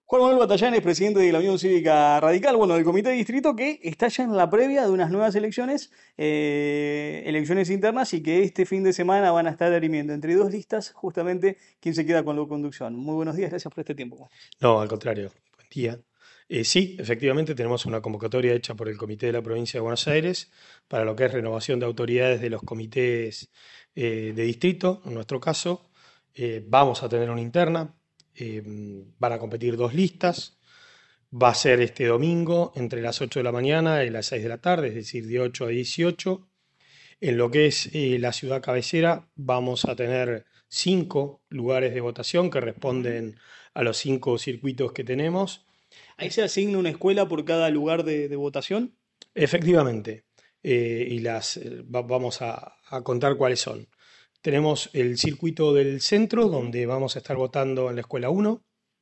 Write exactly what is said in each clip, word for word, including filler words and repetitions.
Juan Manuel Batallán es presidente de la Unión Cívica Radical, bueno, del Comité de Distrito, que está ya en la previa de unas nuevas elecciones, eh, elecciones internas, y que este fin de semana van a estar dirimiendo entre dos listas justamente quién se queda con la conducción. Muy buenos días, gracias por este tiempo. No, al contrario. Buen día. Eh, sí, efectivamente tenemos una convocatoria hecha por el Comité de la Provincia de Buenos Aires para lo que es renovación de autoridades de los comités eh, de distrito. En nuestro caso, eh, vamos a tener una interna, eh, van a competir dos listas. Va a ser este domingo entre las ocho de la mañana y las seis de la tarde, es decir, de ocho a dieciocho. En lo que es eh, la ciudad cabecera, vamos a tener cinco lugares de votación que responden a los cinco circuitos que tenemos. Ahí se asigna una escuela por cada lugar de, de votación. Efectivamente, eh, y las eh, va- vamos a, a contar cuáles son. Tenemos el circuito del centro, donde vamos a estar votando en la escuela uno,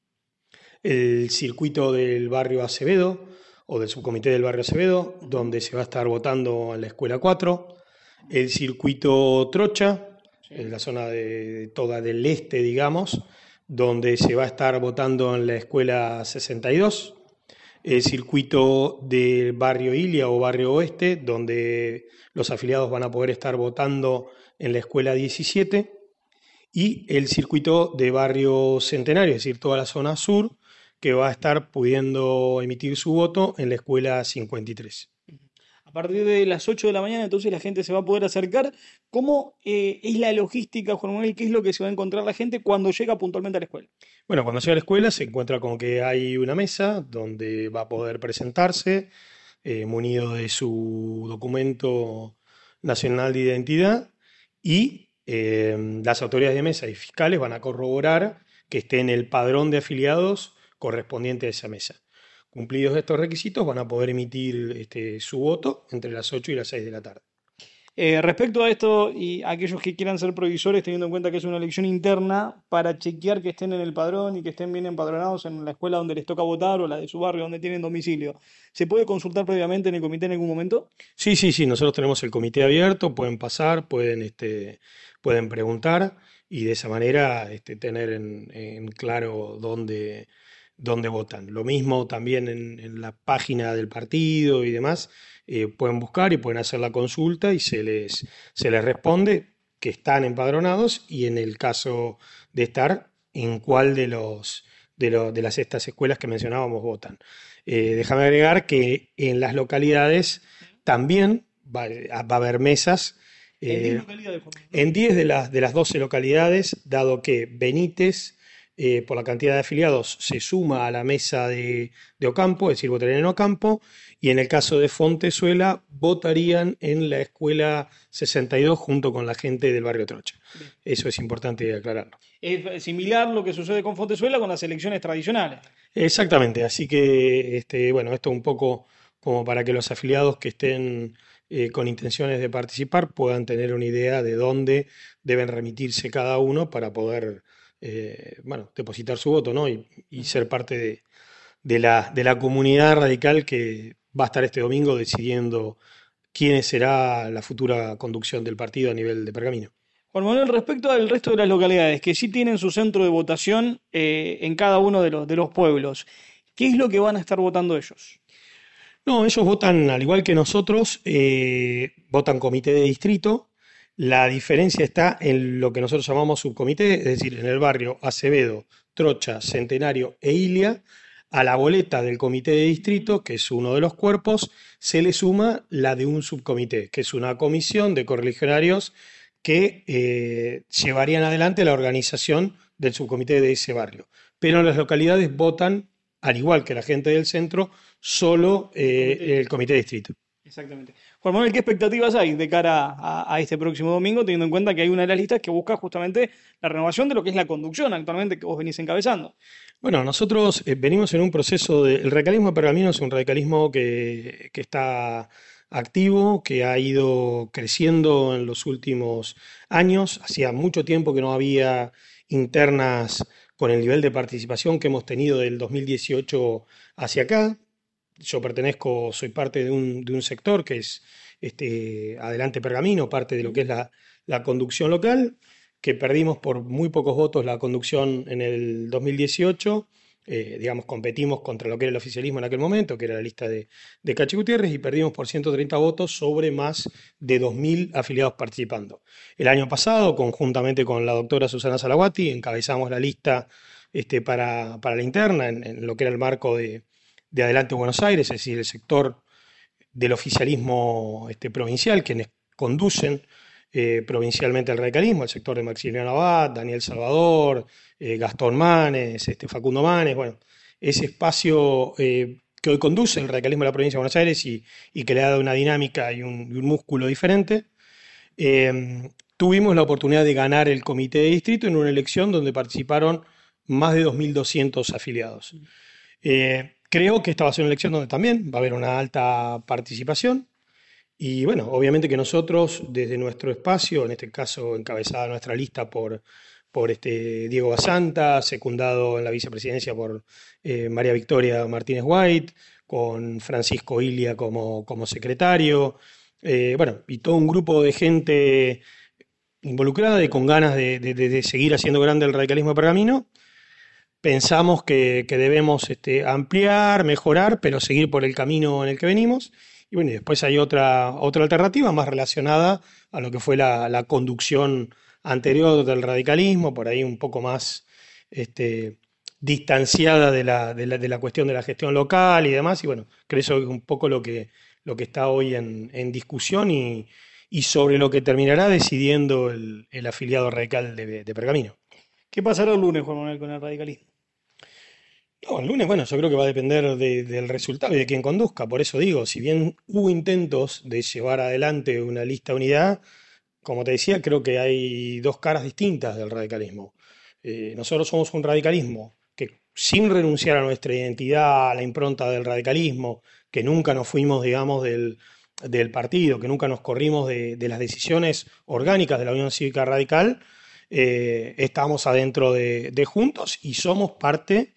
el circuito del barrio Acevedo o del subcomité del barrio Acevedo, donde se va a estar votando en la escuela cuatro, el circuito Trocha, en Sí. la zona de toda del este, digamos, donde se va a estar votando en la escuela sesenta y dos, el circuito del barrio Ilia o barrio Oeste, donde los afiliados van a poder estar votando en la escuela diecisiete, y el circuito de barrio Centenario, es decir, toda la zona sur, que va a estar pudiendo emitir su voto en la escuela cincuenta y tres. A partir de las ocho de la mañana, entonces la gente se va a poder acercar. ¿Cómo eh, es la logística, Juan Manuel? ¿Qué es lo que se va a encontrar la gente cuando llega puntualmente a la escuela? Bueno, cuando llega a la escuela se encuentra con que hay una mesa donde va a poder presentarse, eh, munido de su documento nacional de identidad, y eh, las autoridades de mesa y fiscales van a corroborar que esté en el padrón de afiliados correspondiente a esa mesa. Cumplidos estos requisitos, van a poder emitir este, su voto entre las ocho y las seis de la tarde. Eh, respecto a esto y aquellos que quieran ser provisores, teniendo en cuenta que es una elección interna, para chequear que estén en el padrón y que estén bien empadronados en la escuela donde les toca votar o la de su barrio donde tienen domicilio, ¿se puede consultar previamente en el comité en algún momento? Sí, sí, sí, nosotros tenemos el comité abierto, pueden pasar, pueden, este, pueden preguntar, y de esa manera este, tener en, en claro dónde, dónde votan. Lo mismo también en, en la página del partido y demás, eh, pueden buscar y pueden hacer la consulta y se les, se les responde que están empadronados, y en el caso de estar, en cuál de los de, lo- de las estas escuelas que mencionábamos votan. Eh, déjame agregar que en las localidades también va, va a haber mesas En diez eh, localidades, Juan Manuel, ¿no? en diez de las, de las doce localidades, dado que Benítez, eh, por la cantidad de afiliados, se suma a la mesa de, de Ocampo, es decir, votarían en Ocampo, y en el caso de Fontezuela, votarían en la escuela sesenta y dos junto con la gente del barrio Trocha. Bien. Eso es importante aclararlo. Es similar lo que sucede con Fontezuela con las elecciones tradicionales. Exactamente, así que este, bueno, esto un poco como para que los afiliados que estén eh, con intenciones de participar puedan tener una idea de dónde deben remitirse cada uno para poder eh, bueno, depositar su voto, ¿no? Y, y Ujú. ser parte de, de la, de la comunidad radical que va a estar este domingo decidiendo quién será la futura conducción del partido a nivel de Pergamino. Juan Manuel, respecto al resto de las localidades que sí tienen su centro de votación eh, en cada uno de los, de los pueblos, ¿qué es lo que van a estar votando ellos? No, ellos votan al igual que nosotros, eh, votan comité de distrito. La diferencia está en lo que nosotros llamamos subcomité, es decir, en el barrio Acevedo, Trocha, Centenario e Ilia. A la boleta del comité de distrito, que es uno de los cuerpos, se le suma la de un subcomité, que es una comisión de correligionarios que eh, llevarían adelante la organización del subcomité de ese barrio. Pero en las localidades votan, al igual que la gente del centro, solo El comité eh, el distrital. comité de distrito. Exactamente. Juan Manuel, ¿qué expectativas hay de cara a, a este próximo domingo, teniendo en cuenta que hay una de las listas que busca justamente la renovación de lo que es la conducción actualmente que vos venís encabezando? Bueno, nosotros eh, venimos en un proceso de... El radicalismo pergamino es un radicalismo que, que está activo, que ha ido creciendo en los últimos años. Hacía mucho tiempo que no había internas con el nivel de participación que hemos tenido del dos mil dieciocho hacia acá. Yo pertenezco, soy parte de un, de un sector que es este, Adelante Pergamino, parte de lo que es la, la conducción local, que perdimos por muy pocos votos la conducción en el dos mil dieciocho, eh, digamos, competimos contra lo que era el oficialismo en aquel momento, que era la lista de, de Cachi Gutiérrez, y perdimos por ciento treinta votos sobre más de dos mil afiliados participando. El año pasado, conjuntamente con la doctora Susana Salawati, encabezamos la lista este, para, para la interna, en, en lo que era el marco de, de Adelante Buenos Aires, es decir, el sector del oficialismo este, provincial, quienes conducen eh, provincialmente el radicalismo, el sector de Maximiliano Abad, Daniel Salvador, eh, Gastón Manes, este, Facundo Manes, bueno, ese espacio eh, que hoy conduce el radicalismo de la provincia de Buenos Aires y, y que le ha dado una dinámica y un, y un músculo diferente. Eh, tuvimos la oportunidad de ganar el comité de distrito en una elección donde participaron más de dos mil doscientos afiliados. Eh, creo que esta va a ser una elección donde también va a haber una alta participación. Y bueno, obviamente que nosotros, desde nuestro espacio, en este caso encabezada nuestra lista por, por este Diego Basanta, secundado en la vicepresidencia por eh, María Victoria Martínez White, con Francisco Ilia como, como secretario, eh, bueno, y todo un grupo de gente involucrada y con ganas de, de, de seguir haciendo grande el radicalismo de Pergamino. Pensamos que, que debemos este, ampliar, mejorar, pero seguir por el camino en el que venimos. Y bueno, y después hay otra, otra alternativa más relacionada a lo que fue la, la conducción anterior del radicalismo, por ahí un poco más este, distanciada de la, de, la, de la cuestión de la gestión local y demás. Y bueno, creo que eso es un poco lo que, lo que está hoy en, en discusión y, y sobre lo que terminará decidiendo el, el afiliado radical de, de Pergamino. ¿Qué pasará el lunes, Juan Manuel, con el radicalismo? No, el lunes, bueno, yo creo que va a depender de- del resultado y de quién conduzca. Por eso digo, si bien hubo intentos de llevar adelante una lista de unidad, como te decía, creo que hay dos caras distintas del radicalismo. Eh, nosotros somos un radicalismo que, sin renunciar a nuestra identidad, a la impronta del radicalismo, que nunca nos fuimos, digamos, del, del partido, que nunca nos corrimos de, de las decisiones orgánicas de la Unión Cívica Radical, eh, estamos adentro de, de Juntos y somos parte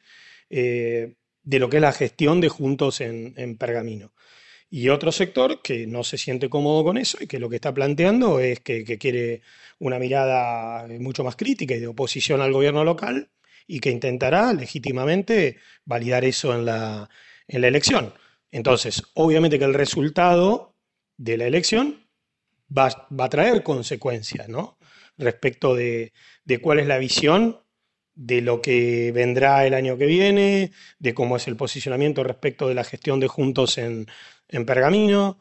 eh, de lo que es la gestión de Juntos en, en Pergamino. Y otro sector que no se siente cómodo con eso y que lo que está planteando es que, que quiere una mirada mucho más crítica y de oposición al gobierno local y que intentará legítimamente validar eso en la, en la elección. Entonces, obviamente que el resultado de la elección va, va a traer consecuencias, ¿no? Respecto de, de cuál es la visión de lo que vendrá el año que viene, de cómo es el posicionamiento respecto de la gestión de Juntos en, en Pergamino.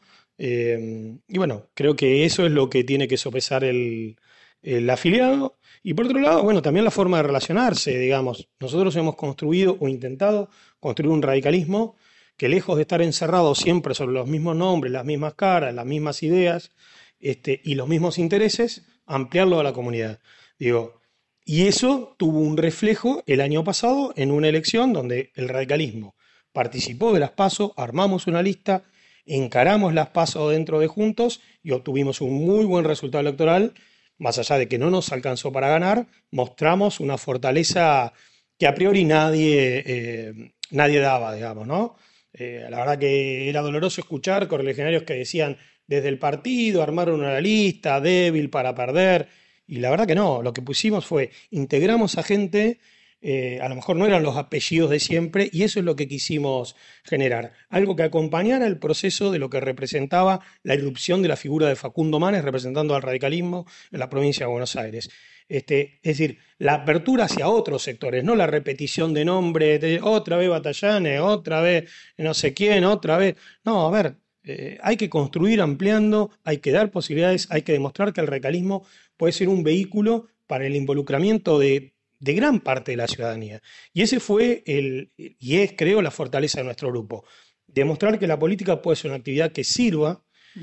Eh, y bueno, creo que eso es lo que tiene que sopesar el, el afiliado. Y por otro lado, bueno, también la forma de relacionarse, digamos. Nosotros hemos construido o intentado construir un radicalismo que, lejos de estar encerrado siempre sobre los mismos nombres, las mismas caras, las mismas ideas este, y los mismos intereses, ampliarlo a la comunidad. Digo, y eso tuvo un reflejo el año pasado en una elección donde el radicalismo participó de las PASO, armamos una lista, encaramos las PASO dentro de Juntos y obtuvimos un muy buen resultado electoral. Más allá de que no nos alcanzó para ganar, mostramos una fortaleza que a priori nadie, eh, nadie daba, digamos, ¿no? Eh, la verdad que era doloroso escuchar correligionarios que decían desde el partido armaron una lista débil para perder. Y la verdad que no, lo que pusimos fue, integramos a gente, eh, a lo mejor no eran los apellidos de siempre, y eso es lo que quisimos generar. Algo que acompañara el proceso de lo que representaba la irrupción de la figura de Facundo Manes representando al radicalismo en la provincia de Buenos Aires. Este, es decir, la apertura hacia otros sectores, no la repetición de nombres, de otra vez Batallanes, otra vez no sé quién, otra vez. No, a ver, eh, hay que construir ampliando, hay que dar posibilidades, hay que demostrar que el radicalismo puede ser un vehículo para el involucramiento de, de gran parte de la ciudadanía. Y ese fue el, y es, creo, la fortaleza de nuestro grupo. Demostrar que la política puede ser una actividad que sirva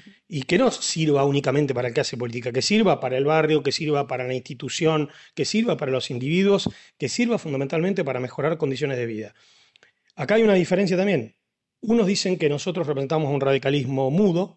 y que no sirva únicamente para el que hace política, que sirva para el barrio, que sirva para la institución, que sirva para los individuos, que sirva fundamentalmente para mejorar condiciones de vida. Acá hay una diferencia también. Unos dicen que nosotros representamos un radicalismo mudo,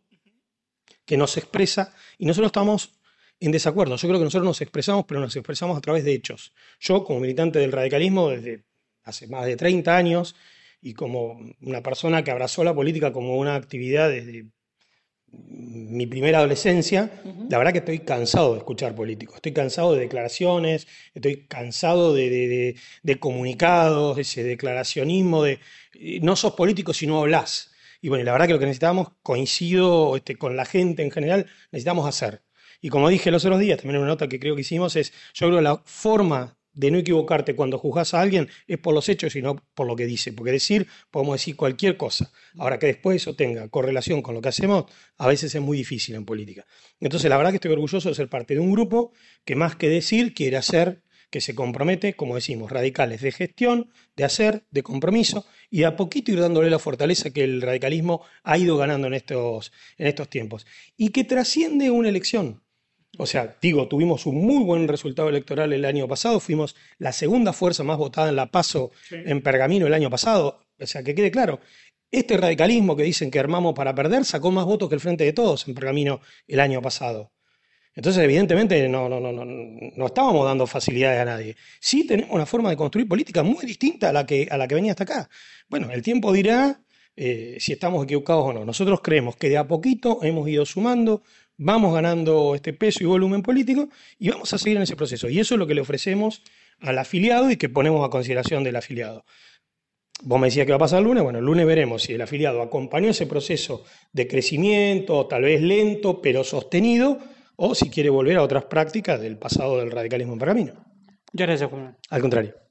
que no se expresa, y nosotros estamos en desacuerdo. Yo creo que nosotros nos expresamos, pero nos expresamos a través de hechos. Yo, como militante del radicalismo desde hace más de treinta años, y como una persona que abrazó la política como una actividad desde mi primera adolescencia, uh-huh. La verdad que estoy cansado de escuchar políticos, estoy cansado de declaraciones, estoy cansado de, de, de, de comunicados, ese declaracionismo de no sos político si no hablás. Y bueno, la verdad que lo que necesitamos, coincido este, con la gente en general, necesitamos hacer. Y como dije los otros días, también en una nota que creo que hicimos, es, yo creo que la forma de no equivocarte cuando juzgás a alguien es por los hechos y no por lo que dice. Porque decir, podemos decir cualquier cosa. Ahora, que después eso tenga correlación con lo que hacemos, a veces es muy difícil en política. Entonces, la verdad que estoy orgulloso de ser parte de un grupo que más que decir, quiere hacer, que se compromete, como decimos, radicales de gestión, de hacer, de compromiso, y de a poquito ir dándole la fortaleza que el radicalismo ha ido ganando en estos, en estos tiempos. Y que trasciende una elección. O sea, digo, tuvimos un muy buen resultado electoral el año pasado, fuimos la segunda fuerza más votada en la PASO sí. En Pergamino el año pasado. O sea, que quede claro, este radicalismo que dicen que armamos para perder sacó más votos que el Frente de Todos en Pergamino el año pasado. Entonces, evidentemente, no, no, no, no, no estábamos dando facilidades a nadie. Sí tenemos una forma de construir política muy distinta a la que, a la que venía hasta acá. Bueno, el tiempo dirá eh, si estamos equivocados o no. Nosotros creemos que de a poquito hemos ido sumando, vamos ganando este peso y volumen político y vamos a seguir en ese proceso. Y eso es lo que le ofrecemos al afiliado y que ponemos a consideración del afiliado. Vos me decías que va a pasar el lunes. Bueno, el lunes veremos si el afiliado acompañó ese proceso de crecimiento, tal vez lento, pero sostenido, o si quiere volver a otras prácticas del pasado del radicalismo en Pergamino. Muchas gracias, Juan. Al contrario.